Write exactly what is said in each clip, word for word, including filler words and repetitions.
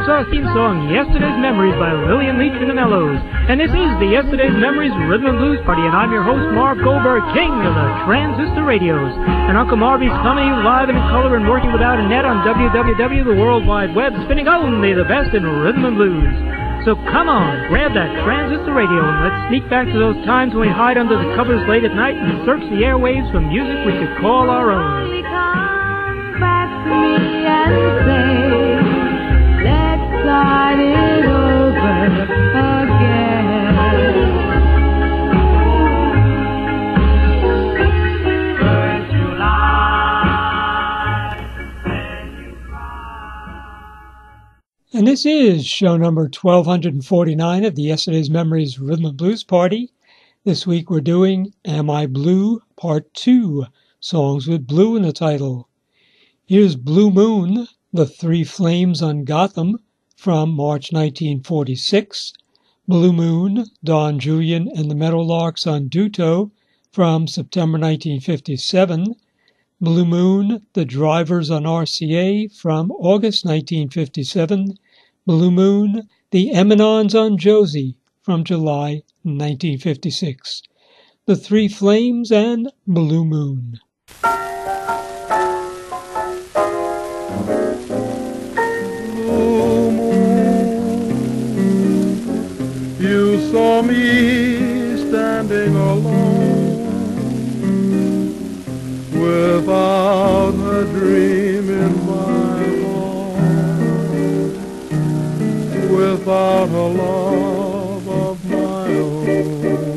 our theme song, Yesterday's Memories by Lillian Leach and the Mellows. And this is the Yesterday's Memories Rhythm and Blues Party, and I'm your host, Marv Goldberg, king of the transistor radios. And Uncle Marvy's coming live and in color and working without a net on W W W, the World Wide Web, spinning only the best in rhythm and blues. So come on, grab that transistor radio and let's sneak back to those times when we hide under the covers late at night and search the airwaves for music we could call our own. Come back to me and say, let's start it over again. First July, when you cry. And this is show number twelve forty-nine of the Yesterday's Memories Rhythm and Blues Party. This week we're doing Am I Blue Part two, songs with blue in the title. Here's Blue Moon, The Three Flames on Gotham from March nineteen forty-six. Blue Moon, Don Julian and the Meadowlarks on Duto from September nineteen fifty-seven. Blue Moon, The Drivers on R C A from August nineteen fifty-seven. Blue Moon, The Eminons on Josie from July nineteen fifty-six. The Three Flames and Blue Moon. Blue moon, you saw me standing alone, without a dream in my heart, without a love of my own.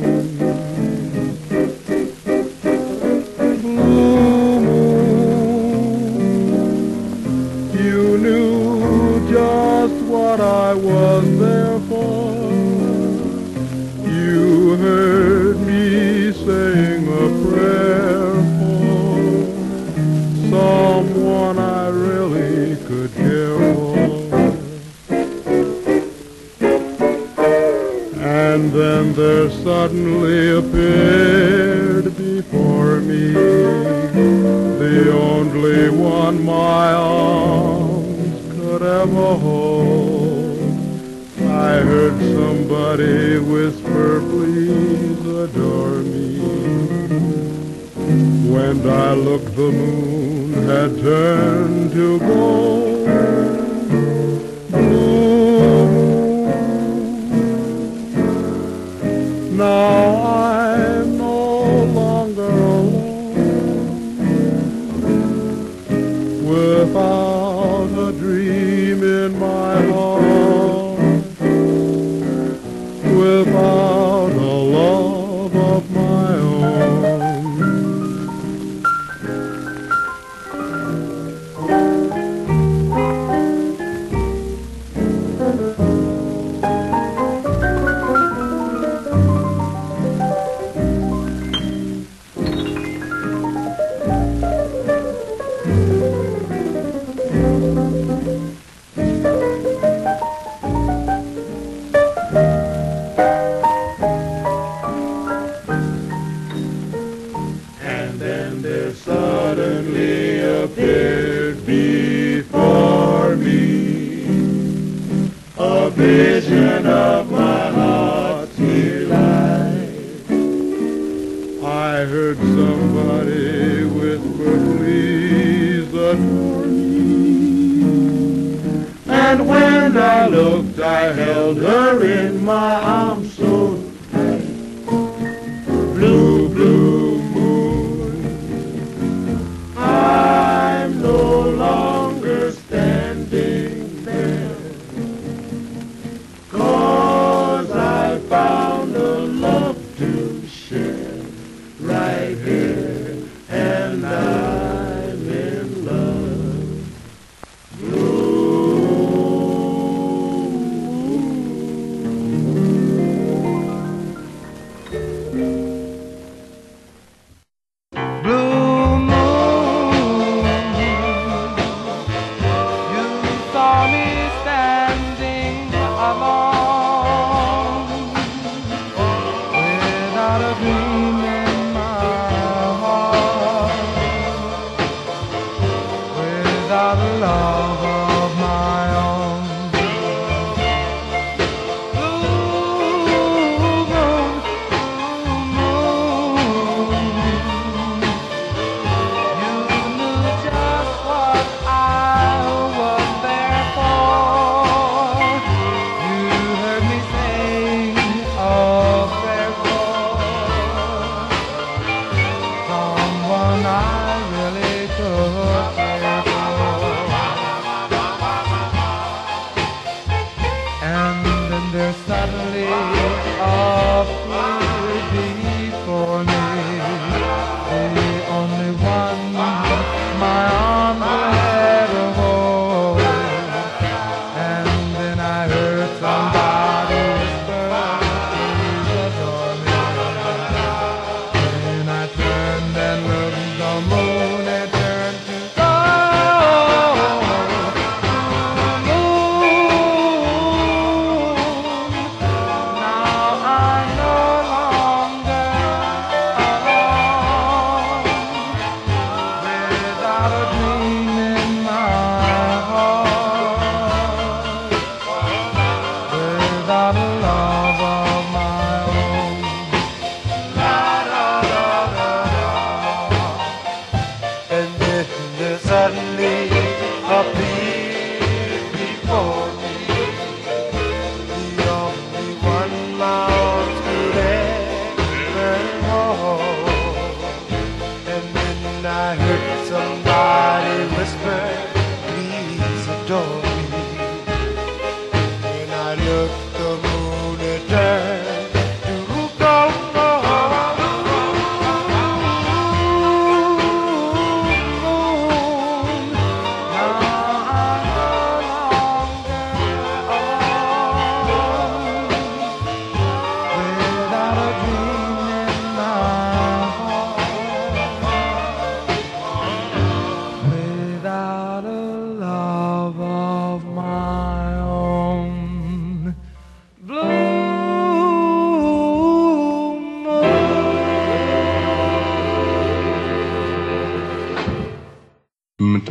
Blue moon, you knew just what I was there for. You heard me saying a prayer for someone I really could care for. And then there suddenly appeared before me the only one my arms could ever hold. I heard somebody whisper, please adore me. When I looked, the moon had turned to gold. Blue moon, now I'm no longer alone, without a dream in my heart, without a love of my own. Vision of my heart's delight. I heard somebody whisper, please adore me. And when I looked, I held her in my arms so tight. Blue, blue moon, I'm no longer standing there. Found a love to share right here, and I'm in love. Blue without a love of my own.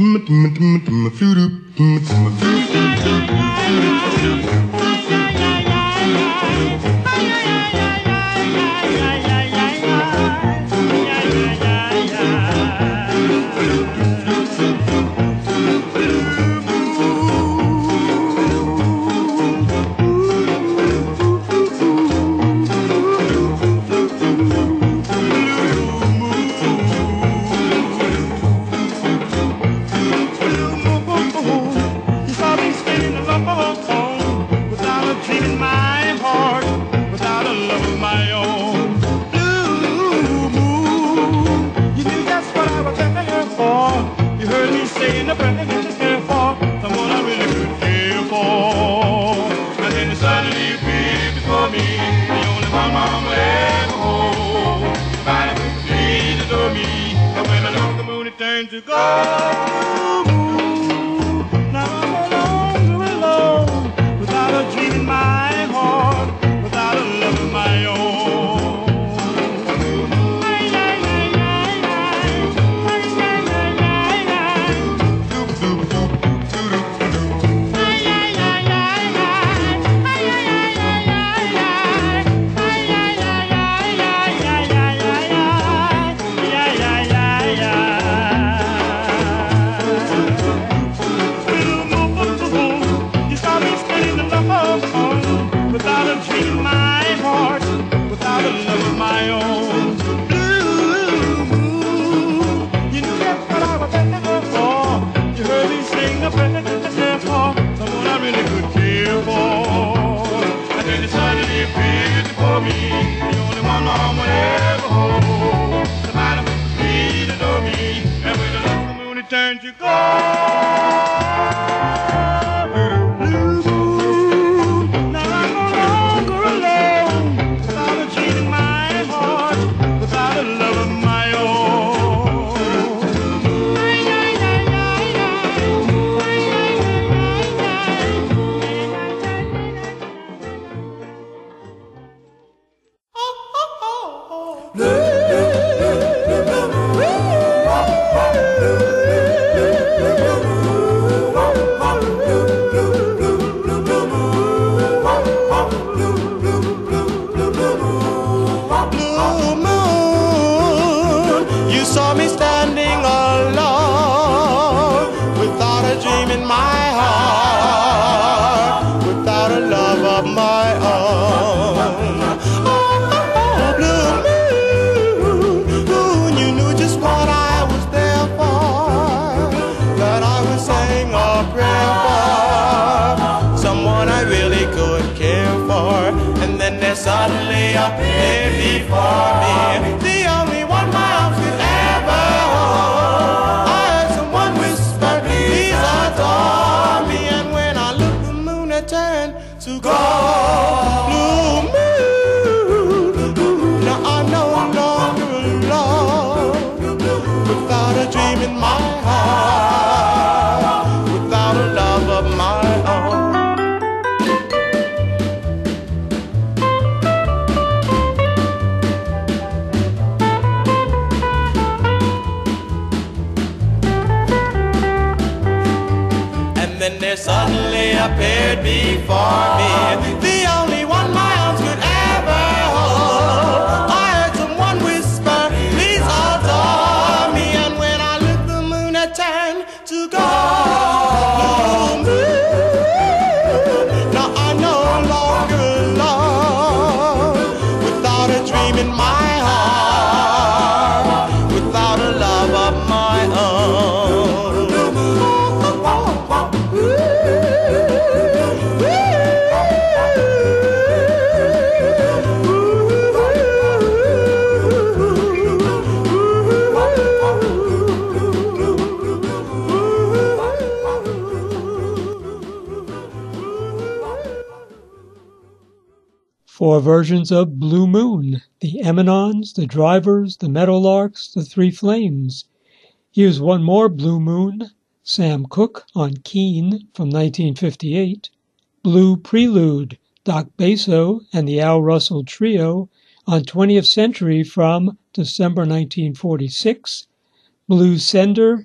Four versions of Blue Moon, the Eminons, the Drivers, the Meadowlarks, the Three Flames. Here's one more Blue Moon, Sam Cooke on Keen from nineteen fifty-eight, Blue Prelude, Doc Basso and the Al Russell Trio on twentieth Century from December nineteen forty-six, Blue Sender,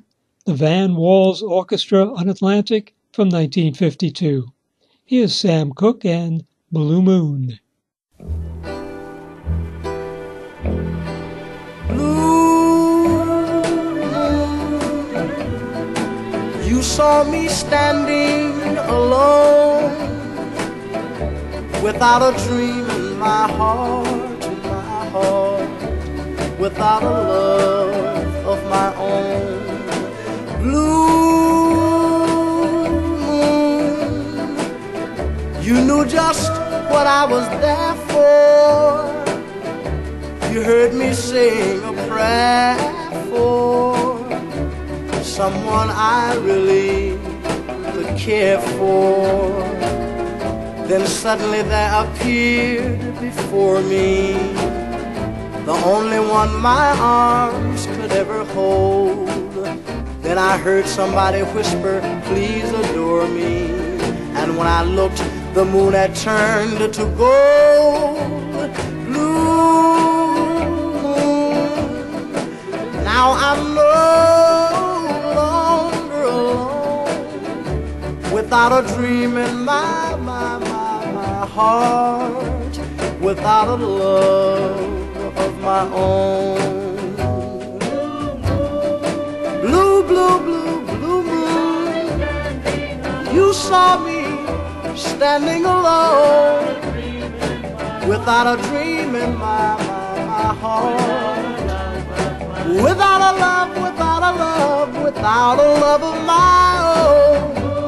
the Van Walls Orchestra on Atlantic from nineteen fifty-two. Here's Sam Cooke and Blue Moon. You saw me standing alone, without a dream in my heart, in my heart, without a love of my own. Blue moon, you knew just what I was there for. You heard me sing a prayer for someone I really could care for. Then suddenly there appeared before me the only one my arms could ever hold. Then I heard somebody whisper, please adore me. And when I looked, the moon had turned to gold. Blue moon, now I'm no without a dream in my, my, my, my heart, without a love of my own. Blue, blue, blue, blue moon, you saw me standing alone, without a dream in my, my, my heart, without a love, without a love, without a love of my own.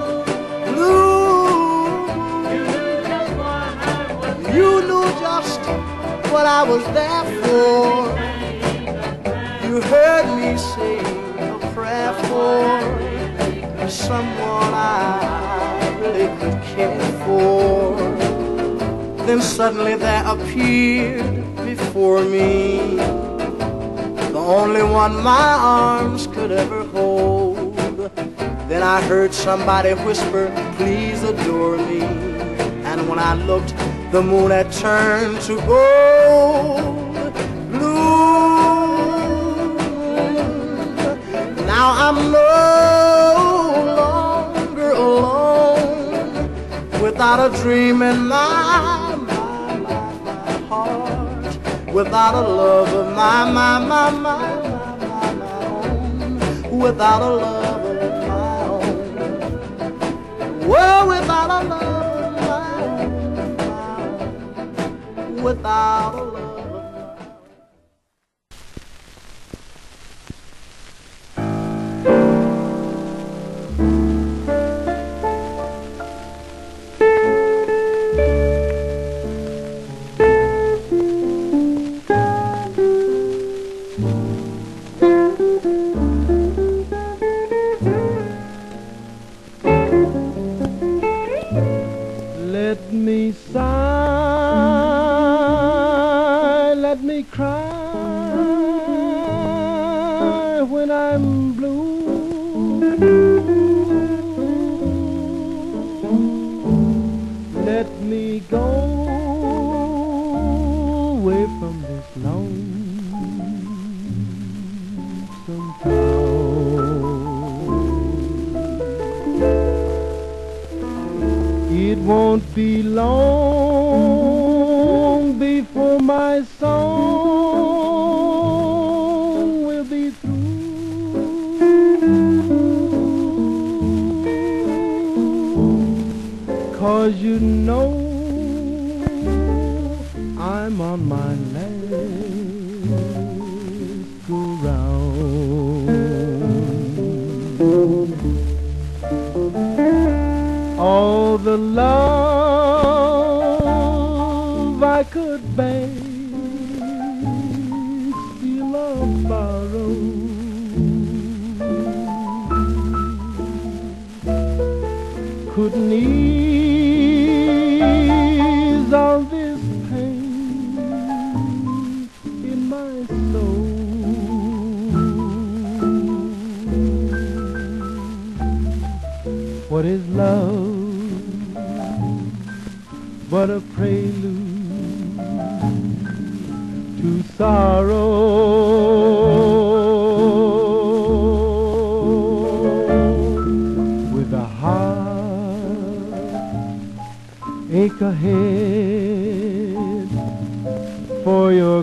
You knew just what I was there for. You heard me sing a prayer for someone I really could care for. Then suddenly there appeared before me the only one my arms could ever hold. Then I heard somebody whisper, please adore me. And when I looked, the moon had turned to gold. Blue, now I'm no longer alone, without a dream in my, my, my, my heart, without a love of my, my, my, my, my, my own, without a love. Well, without a love of mine, without a love of mine. Let me sigh, let me cry when I'm blue. Let me go away from this lonesome town. It won't be long before my song will be through. 'Cause you know I'm on my last go-round. All the love I could bear still on borrow. Couldn't ease all this pain in my soul. What is love but a prelude to sorrow? look ahead for your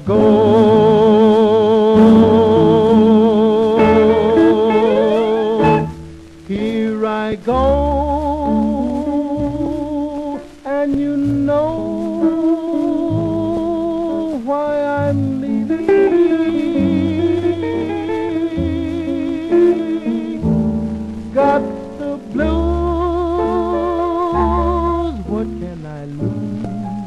goal. Here I go, and you know why I'm leaving. Got the blues, what can I lose?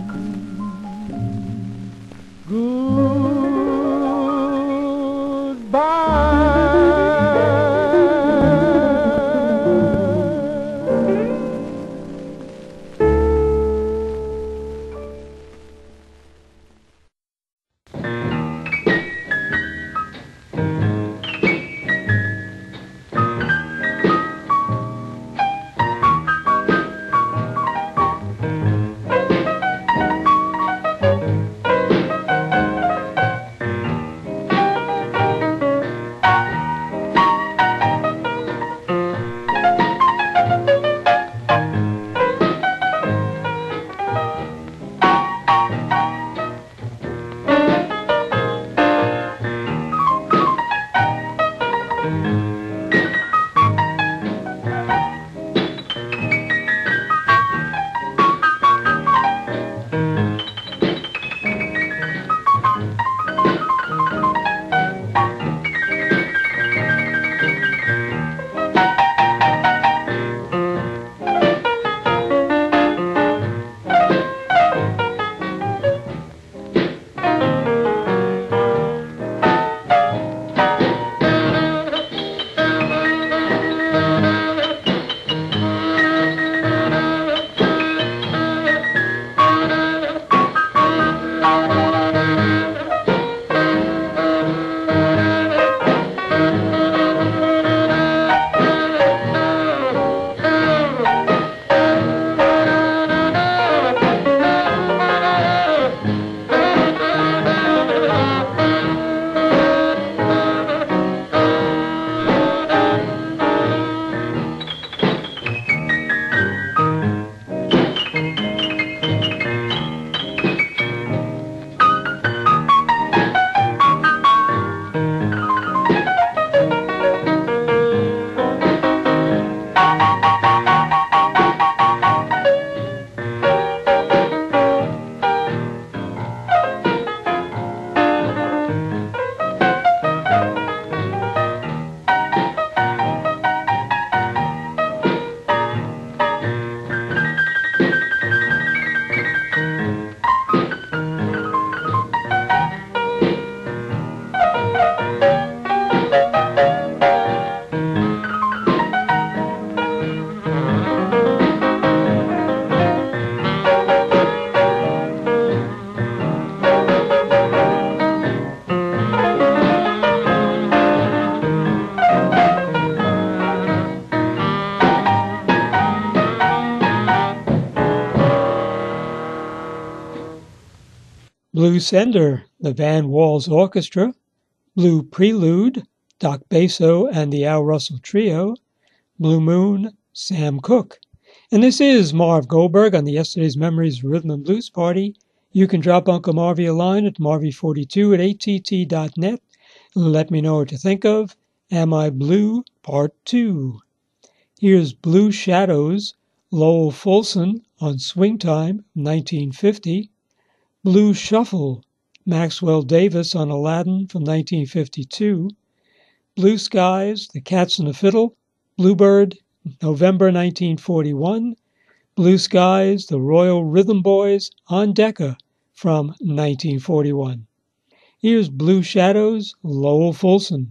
Blue Sender, the Van Walls Orchestra, Blue Prelude, Doc Basso and the Al Russell Trio, Blue Moon, Sam Cooke. And this is Marv Goldberg on the Yesterday's Memories Rhythm and Blues Party. You can drop Uncle Marvy a line at marvy forty-two at a t t dot net and let me know what you think of Am I Blue Part two. Here's Blue Shadows, Lowell Fulson on Swing Time, nineteen fifty. Blue Shuffle, Maxwell Davis on Aladdin from nineteen fifty-two. Blue Skies, The Cats and the Fiddle, Bluebird, November nineteen forty-one. Blue Skies, The Royal Rhythm Boys on Decca from nineteen forty-one. Here's Blue Shadows, Lowell Fulson.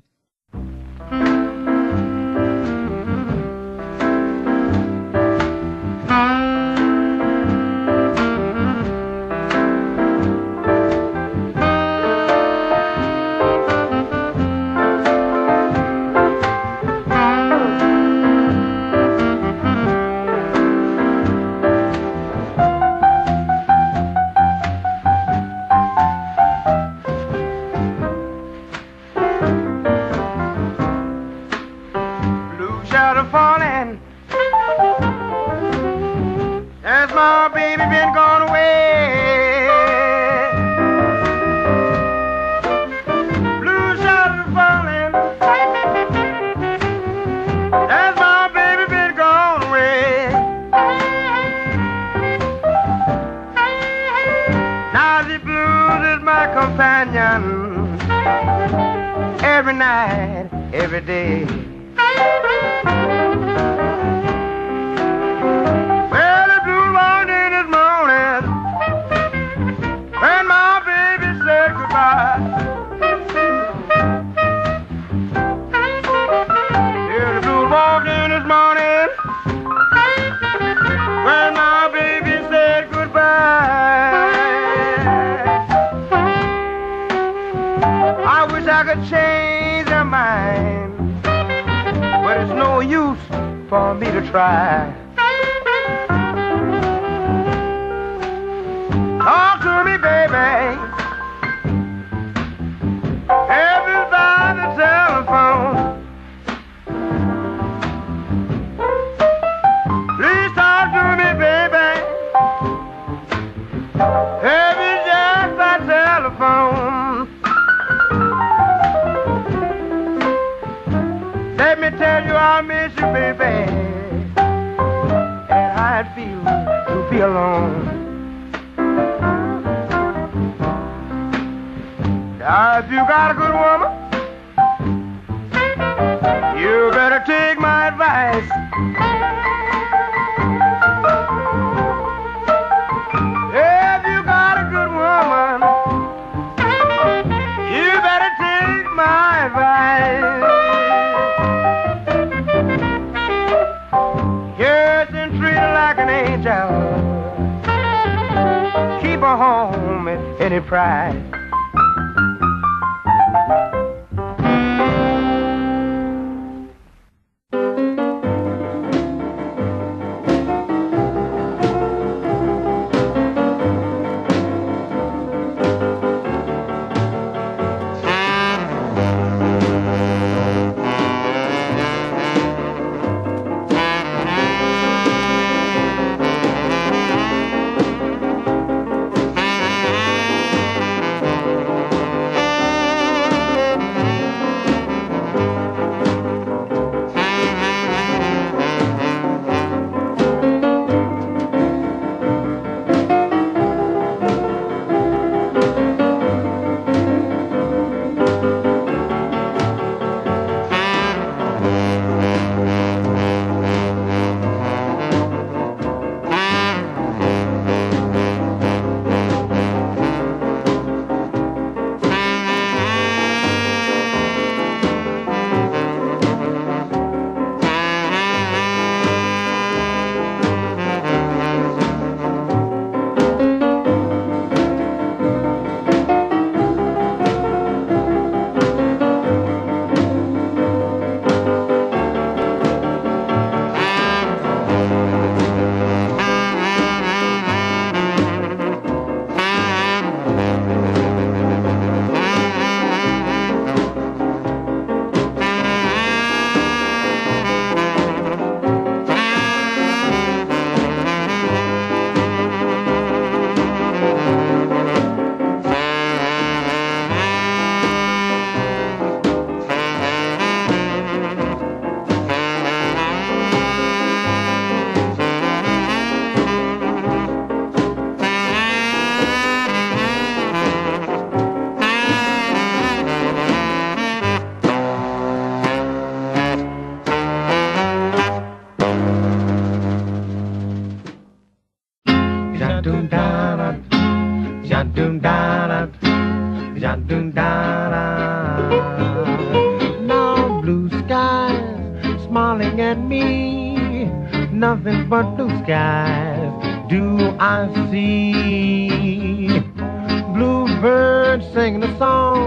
companion every night, every day. Well, the blue walked in this morning when my baby said goodbye. Yeah, the blue walked in this morning when my baby said goodbye. I wish I could change her mind, but it's no use for me to try. Talk to me, baby. Help me by the telephone. Please talk to me, baby. Help me just by telephone. Let me tell you I miss you, baby, and how it feels to be alone. Now, if you got a good woman, you better take my advice. If you got a good woman, you better take my advice. Yes, and treat her like an angel. Keep her home at any price. Now blue skies smiling at me, nothing but blue skies do I see. Bluebirds singing a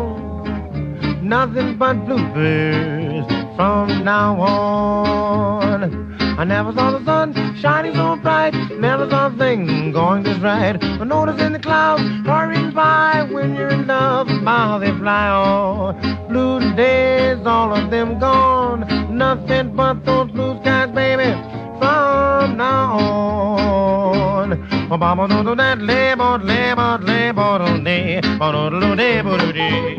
song, nothing but bluebirds from now on. I never saw the sun shining so bright, never saw things going just right. I notice in the clouds hurrying by, when you're in love, how they fly on. Blue days, all of them gone, nothing but those blue skies, baby, from now on. Baba do do that labor, labor, labor, do day, do do day, do day.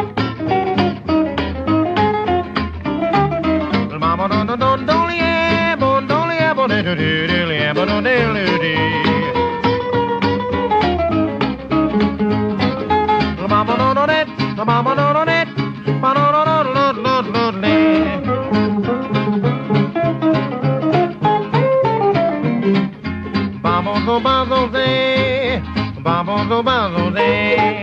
Mama do do do do yeah, do do yeah, do do do do yeah, do do do do. Mama Vamos, vamos, eh. Vamos, vamos, eh.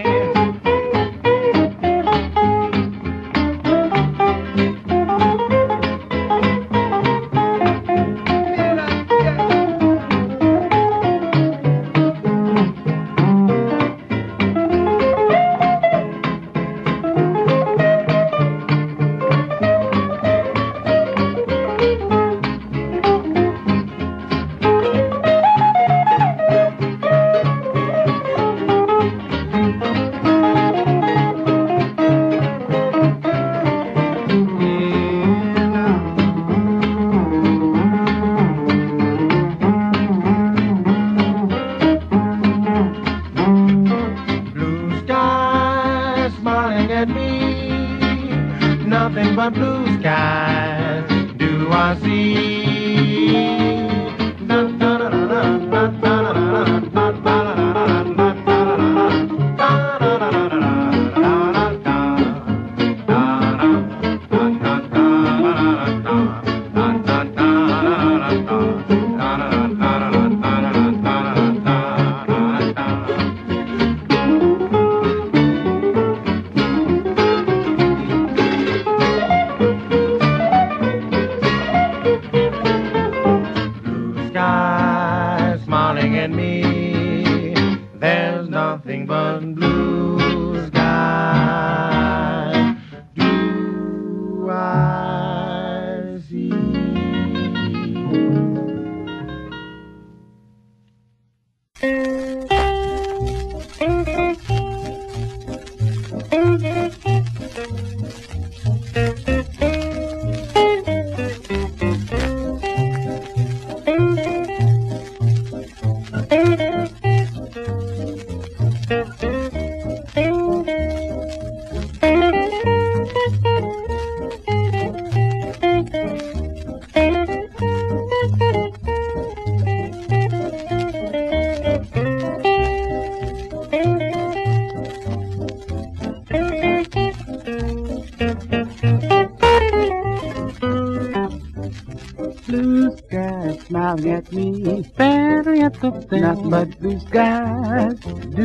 Nothing but blue skies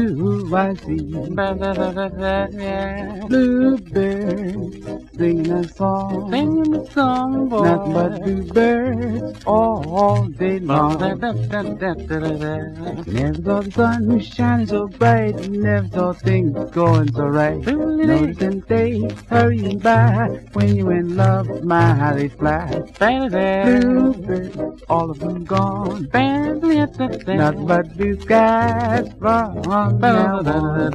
do I see. Bluebirds singing a song, singing a song, boy. Nothing but bluebirds all day long. Never saw the sun shining so bright, never saw things going so right. Noticing days hurrying by, when you in love, my how they fly. Bluebirds, all of them gone. Nothing but blue skies from now on.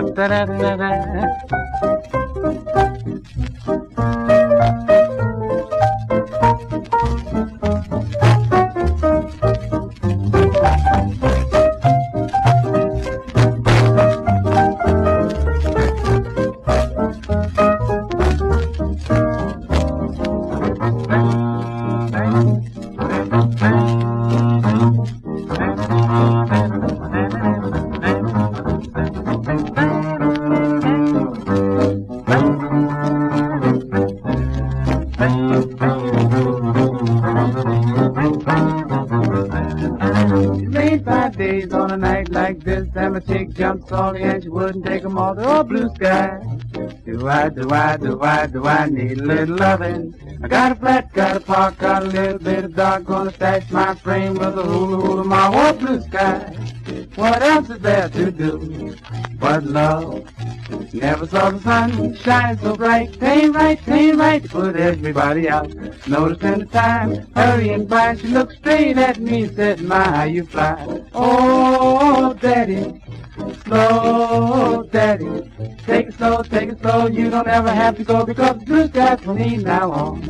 Jumps on the and she wouldn't take them all to oh, blue sky. Do I, do I, do I, do I need a little loving? I got a flat, got a park, got a little bit of dark, gonna stash my frame with a hula hula my oh, blue sky. What else is there to do but love? Never saw the sun shine so bright. Ain't right, ain't right to put everybody out. Noticing the time hurrying by, she looked straight at me and said, my, how you fly. Oh, daddy, slow, daddy. Take it slow, take it slow. You don't ever have to go because the blue sky's for me now on.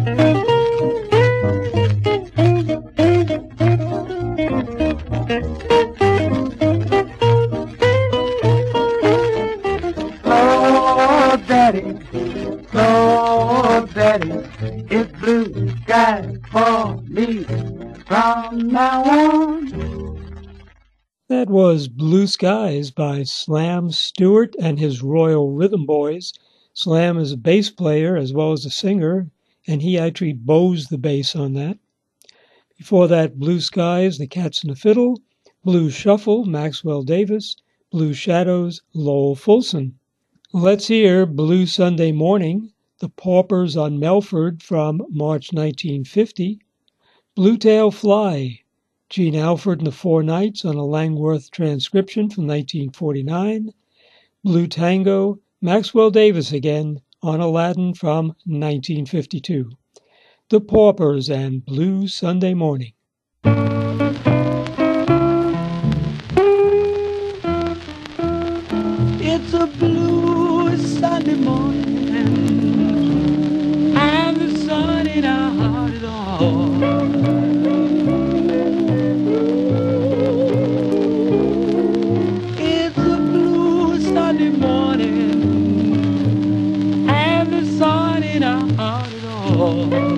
Slow, daddy, slow, daddy. It's blue sky for me from now on. That was Blue Skies by Slam Stewart and his Royal Rhythm Boys. Slam is a bass player as well as a singer, and he actually bows the bass on that. Before that, Blue Skies, The Cats and the Fiddle, Blue Shuffle, Maxwell Davis, Blue Shadows, Lowell Fulson. Let's hear Blue Sunday Morning, The Paupers on Melford from March nineteen fifty, Blue Tail Fly, Gene Alford and the Four Knights on a Langworth transcription from nineteen forty-nine, Blue Tango, Maxwell Davis again on Aladdin from nineteen fifty-two. The Paupers and Blue Sunday Morning. It's a blue Sunday morning and the sun ain't out at all. It's a blue Sunday morning and the sun ain't out at all.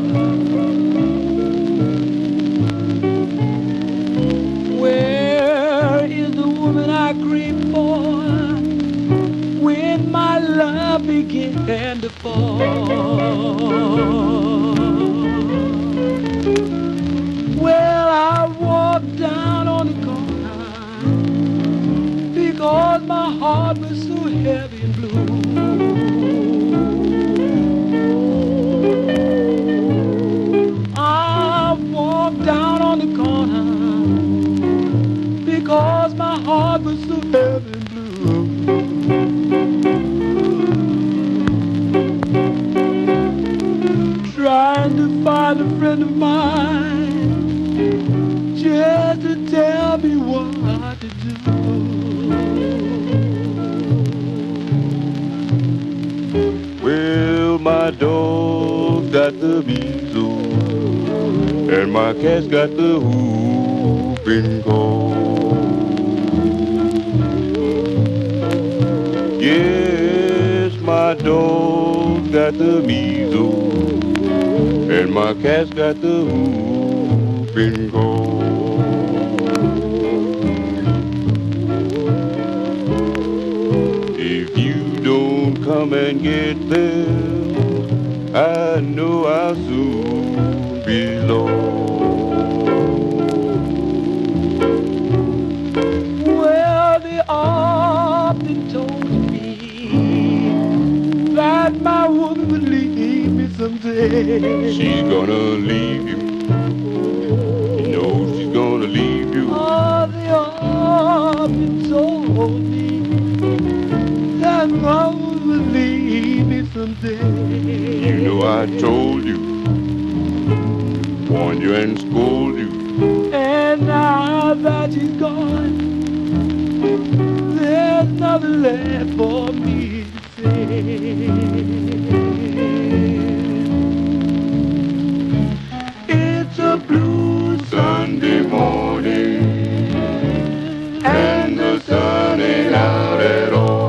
Where is the woman I crave for when my love began to fall? Well, I walked down on the corner because my heart was so heavy and blue. I walked down on the corner because my heart was so heavy and blue. Trying to find a friend of mine just to tell me what to do. Well, my dog got the measles and my cat's got the whooping cough. Yes, my dog got the measles and my cat's got the whooping cough. If you don't come and get them, I know I'll soon be lost. Well, they often told me that my woman would leave me someday. She's gonna leave you. You know she's gonna leave you. Oh, they often told me that my woman would leave me someday. You know I told you, warned you and scolded you. And now that she's gone, there's nothing left for me to say. It's a blue Sunday morning, and the sun ain't out at all.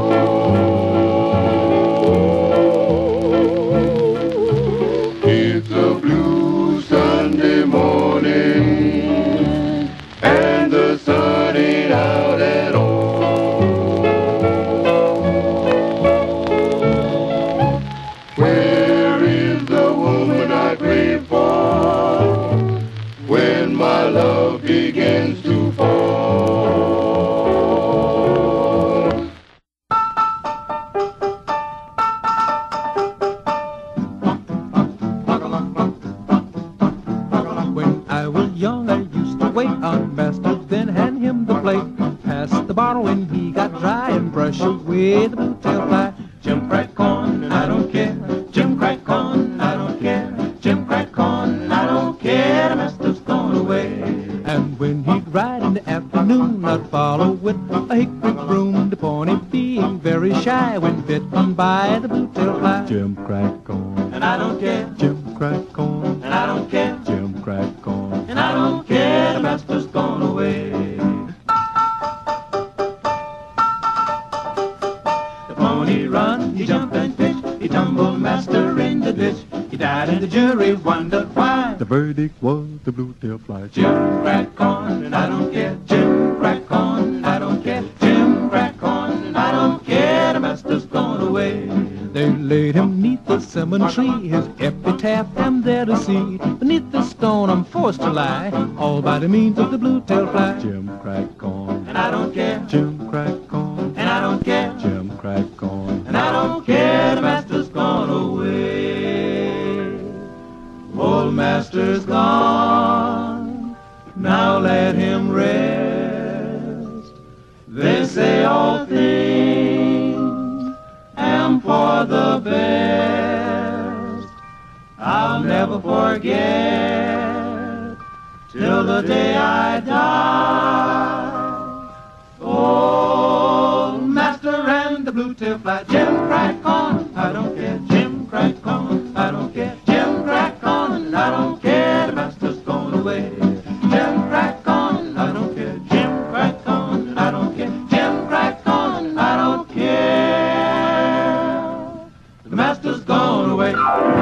It's a blue Sunday morning, and the sun ain't out at all. Where is the woman I crave for when my love begins to fall? When I was young, I used to wait on master, then hand him the plate. Pass the bottle when he got dry and brush away the blue tail fly. Jim crack corn, I don't care. Jim crack corn, I don't care. Jim crack corn, I don't care. The master's gone away. And when he'd ride in the afternoon, I'd follow with a hickory broom. The pony being very shy when bitten by the blue tail fly. Jim crack corn, and I don't care. Jim crack corn, and I don't care. Jim crack corn, and I don't care. The master's gone away. The pony run, he jump and pitch, he tumbled master in the ditch. He died and the jury wondered why. The verdict was the blue-tailed fly. Jim crack corn and I don't care. Jim crack corn and I don't care. Jim crack corn and I don't care. The master's gone away. They laid him neath the cinnamon tree, his epitaph I'm there to see. Beneath the stone I'm forced to lie, all by the means of the blue-tailed fly. Jim crack corn and I don't care. Jim crack corn and I don't care. Jim crack corn and I don't care. The master's gone away. Old master's gone, now let him rest. They say all things am for the best. I'll never forget till the day I die. Old master and the blue-tailed fly. Jim crack corn, I don't care. Jim crack corn, I don't care. Jim crack corn, I don't care. The master's gone away. Jim crack corn, I don't care. Jim crack corn, I don't care. Jim crack corn, I don't care. The master's gone away.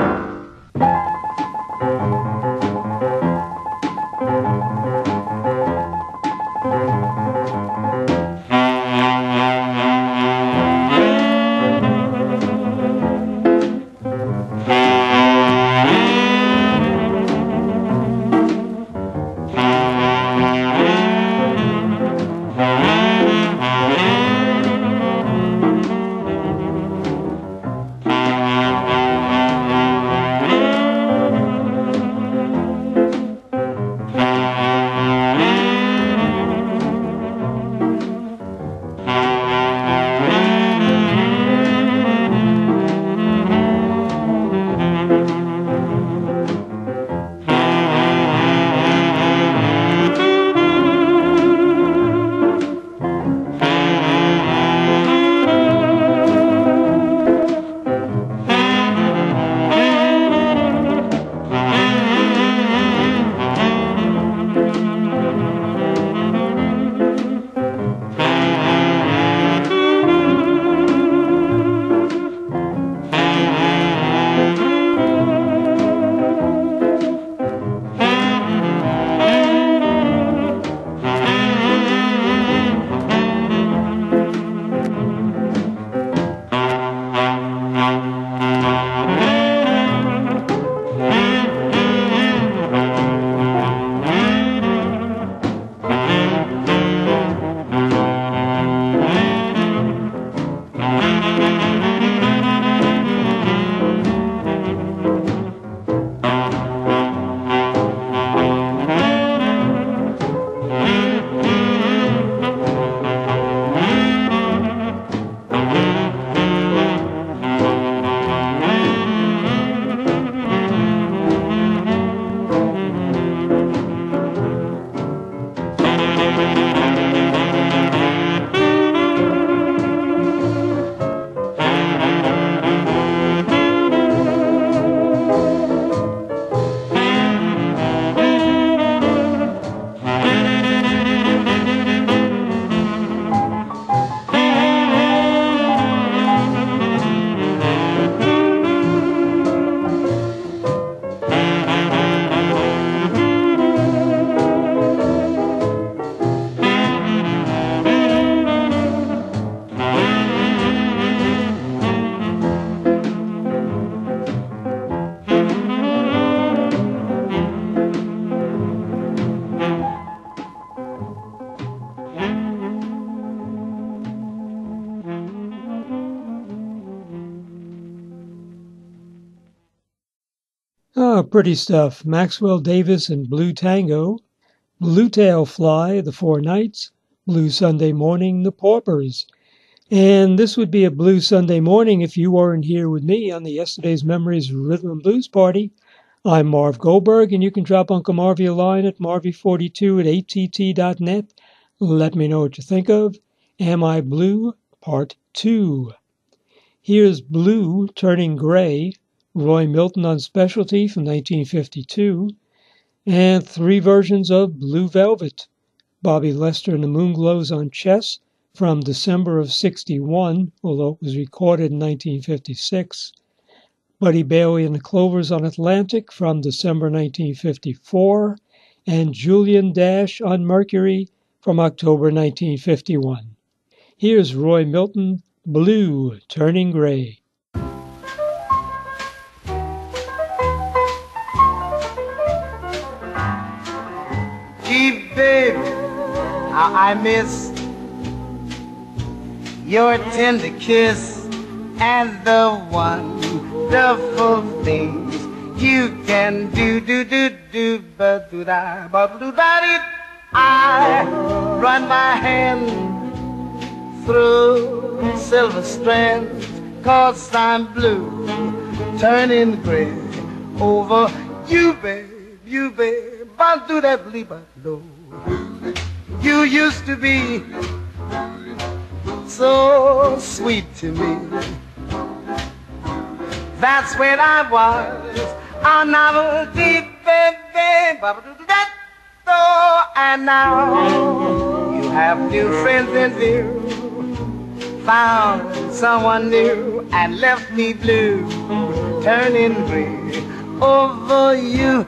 Ah, pretty stuff. Maxwell Davis and Blue Tango, Blue-tailed Fly, The Four Knights, Blue Sunday Morning, The Paupers. And this would be a Blue Sunday morning if you weren't here with me on the Yesterday's Memories Rhythm and Blues Party. I'm Marv Goldberg, and you can drop Uncle Marvy a line at marvy forty-two at a t t dot net. Let me know what you think of Am I Blue, Part two. Here's Blue Turning Gray, Roy Milton on Specialty from nineteen fifty-two, and three versions of Blue Velvet, Bobby Lester and the Moonglows on Chess from December of sixty-one, although it was recorded in nineteen fifty-six, Buddy Bailey and the Clovers on Atlantic from December nineteen fifty-four, and Julian Dash on Mercury from October nineteen fifty-one. Here's Roy Milton, Blue Turning Gray. Gee, baby, how I miss your tender kiss and the wonderful things you can do, do, do, do, ba do da, ba do da dee. I run my hand through silver strands, 'cause I'm blue, turning gray over you, babe, you, babe, ba do that, believe but no. You used to be so sweet to me. That's when I was a novelty, baby, ba do that, so, and now you have new friends in view, found someone new and left me blue, turning gray over you.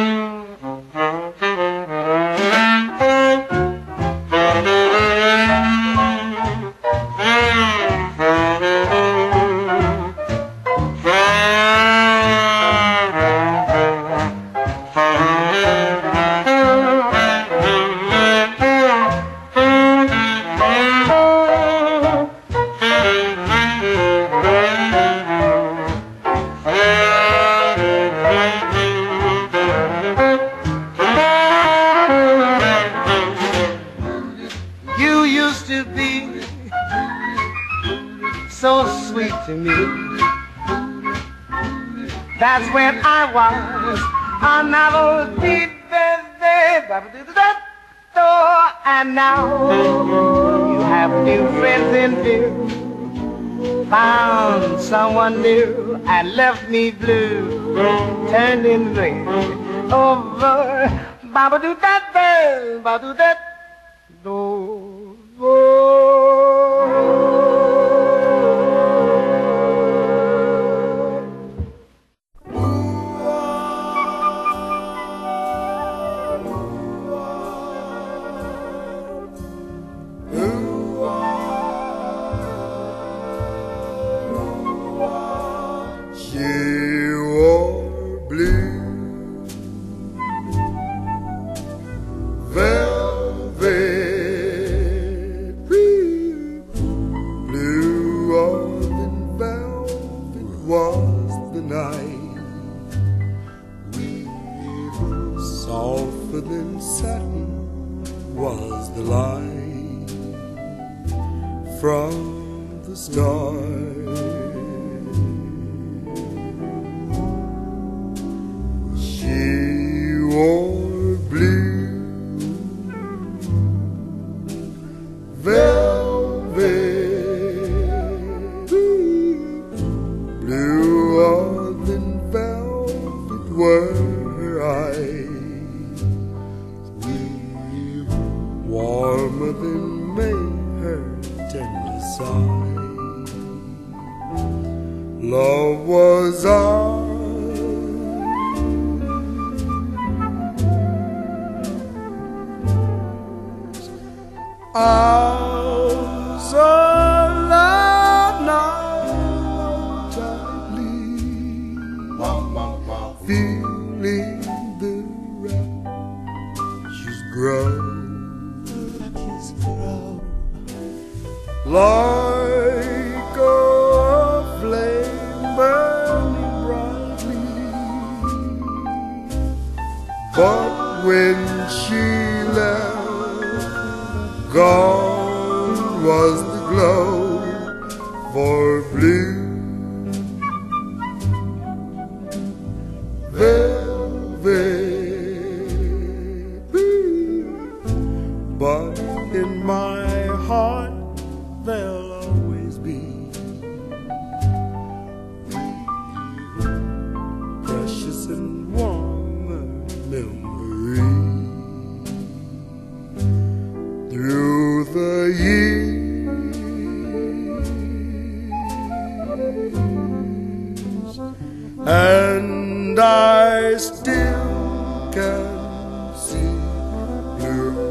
That's when I was a novelty, baby, and now you have new friends in view, found someone new and left me blue, turned in gray over, ba do that, ba do that, do, do. From the start, she wore blue velvet, bluer than velvet were her eyes, warmer than May. Love was ours, ours alive now, tightly feeling the raptures grow, like a flame burning brightly. But when she left, gone was the glow for blue velvet blue. But in my heart there'll always be precious and warm memory. Through the years and I still can see blue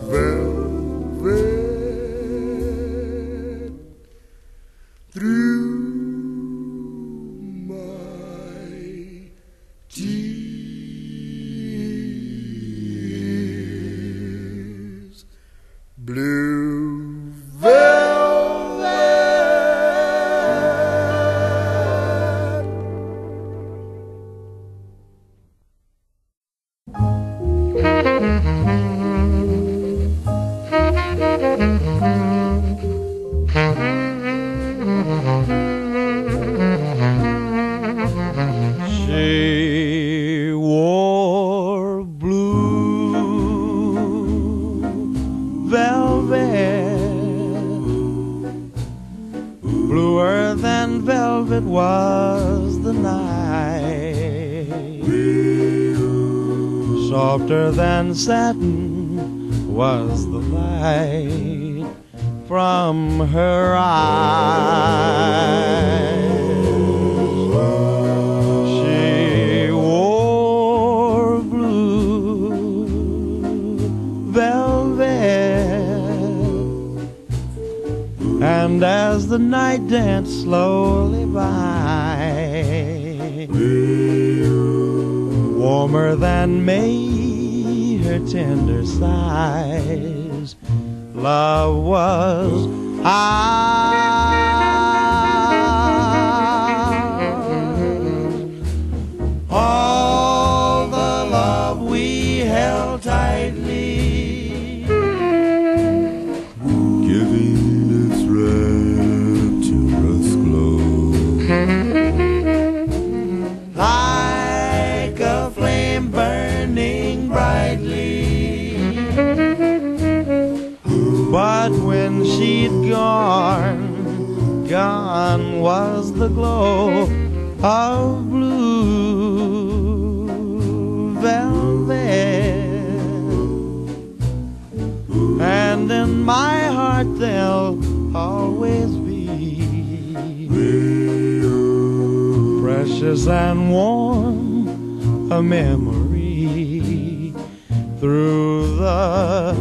velvet through my tears. Blue velvet. She wore blue velvet, bluer than velvet was the night, softer than satin was the light from her eyes. She wore blue velvet, and as the night danced slowly by, warmer than May her tender sighs, love was ours. All the love we held tightly, Giving its rapturous glow, like a flame burning brightly. But when she'd gone, gone was the glow of blue velvet, and in my heart there'll always be precious and warm a memory through the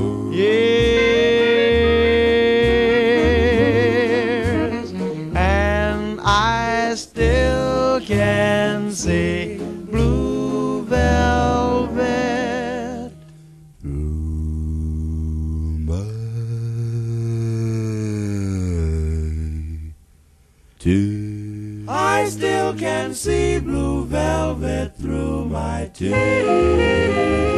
years, and I still can see blue velvet through my tears. I still can see blue velvet through my tears.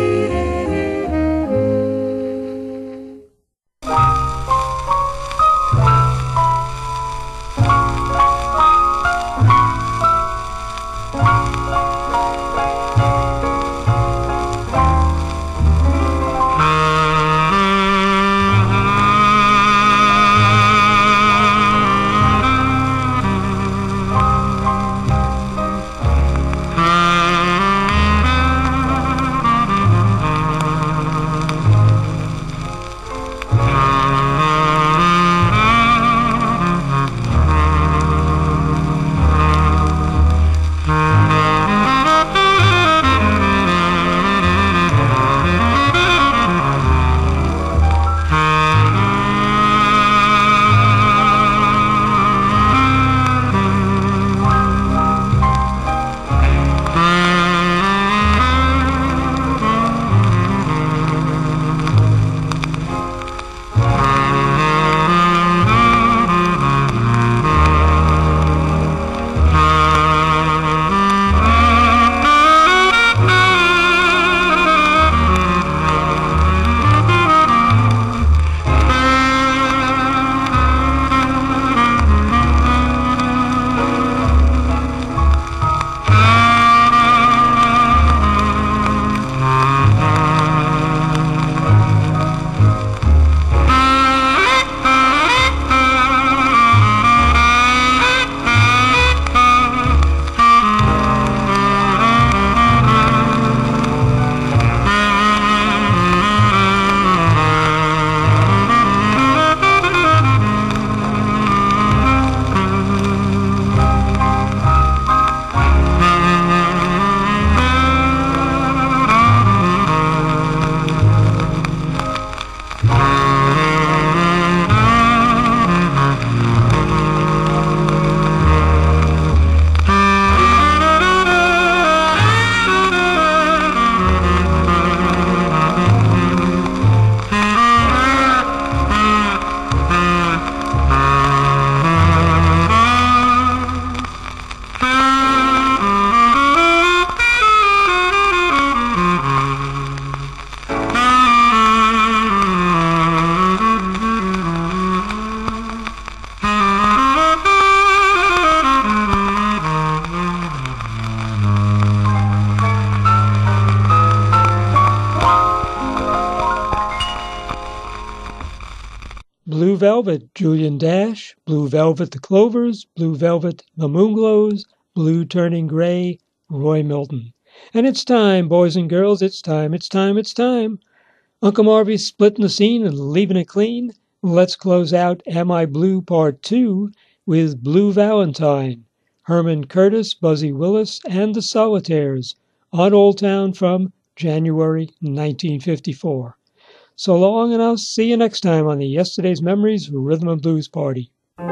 Velvet, Julian Dash. Blue Velvet, The Clovers. Blue Velvet, The Moonglows. Blue Turning Gray, Roy Milton. And it's time, boys and girls, it's time, it's time, it's time. Uncle Marvy's splitting the scene and leaving it clean. Let's close out Am I Blue Part two with Blue Valentine, Herman Curtis, Buzzy Willis, and the Solitaires on Old Town from January nineteen fifty-four. So long, and I'll see you next time on the Yesterday's Memories Rhythm and Blues Party.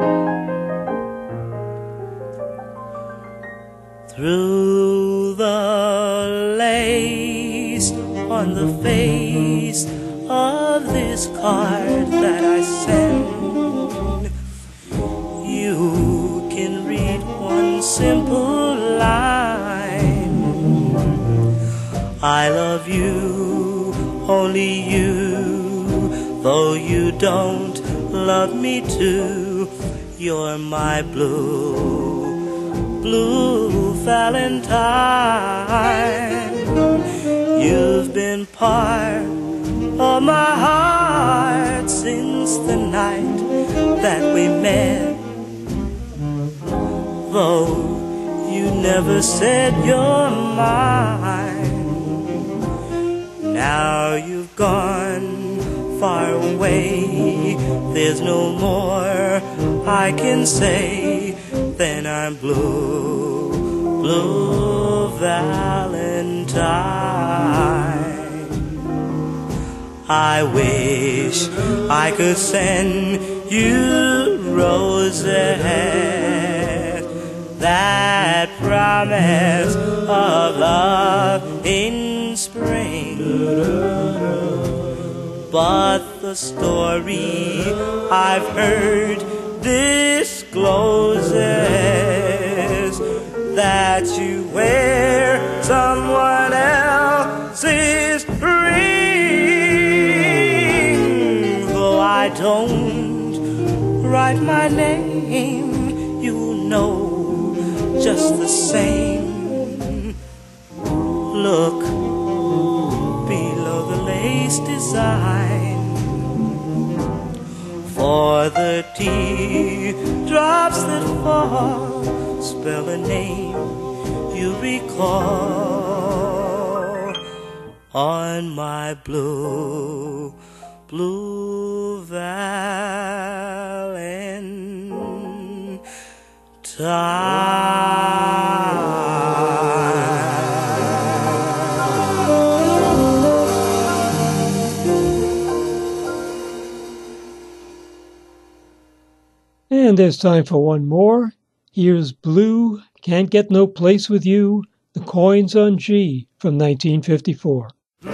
Through the lace on the face of this card that I send, you can read one simple line. I love you, only you, though you don't love me too. You're my blue, blue Valentine. You've been part of my heart since the night that we met. Though you never said you're mine, now you've gone far away. There's no more I can say. Then I'm blue, blue Valentine. I wish I could send you roses that promise of love in spring, but the story I've heard discloses that you wear someone else's ring. Though I don't write my name, you'll know just the same. Look below the lace design, for the teardrops that fall spell a name you recall on my blue, blue Valentine. And there's time for one more. Here's Blue, Can't Get No Place With You, The Coins on G from nineteen fifty-four.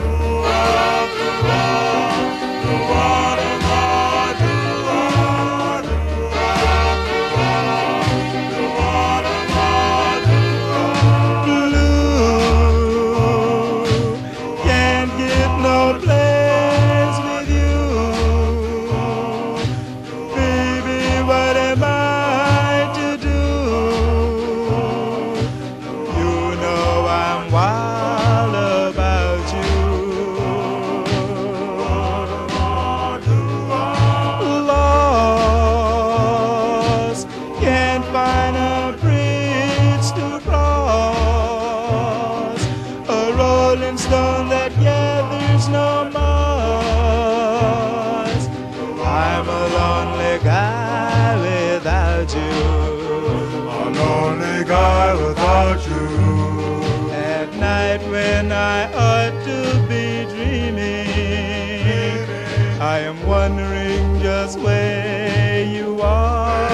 When I ought to be dreaming, I am wondering just where you are.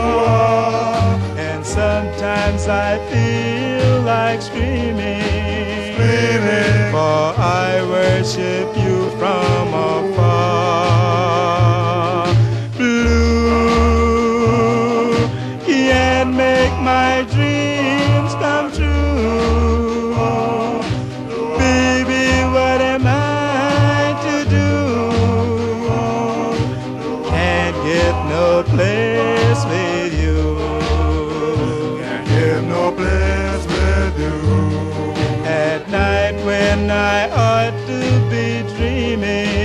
And sometimes I feel like screaming, screaming, for I worship you from afar. Blue, can't make my dreams come true. Place with you, can't get no place with you. At night when I ought to be dreaming,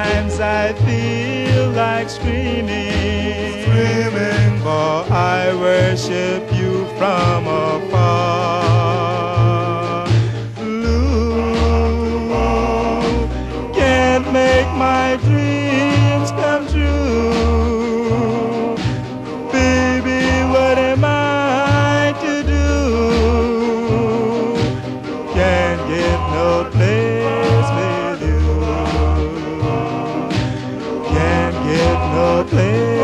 Sometimes I feel like screaming, screaming, for I worship you from afar. Blue, can't make my dreams come true. Baby, what am I to do? Can't get no place with you. Can't get no place.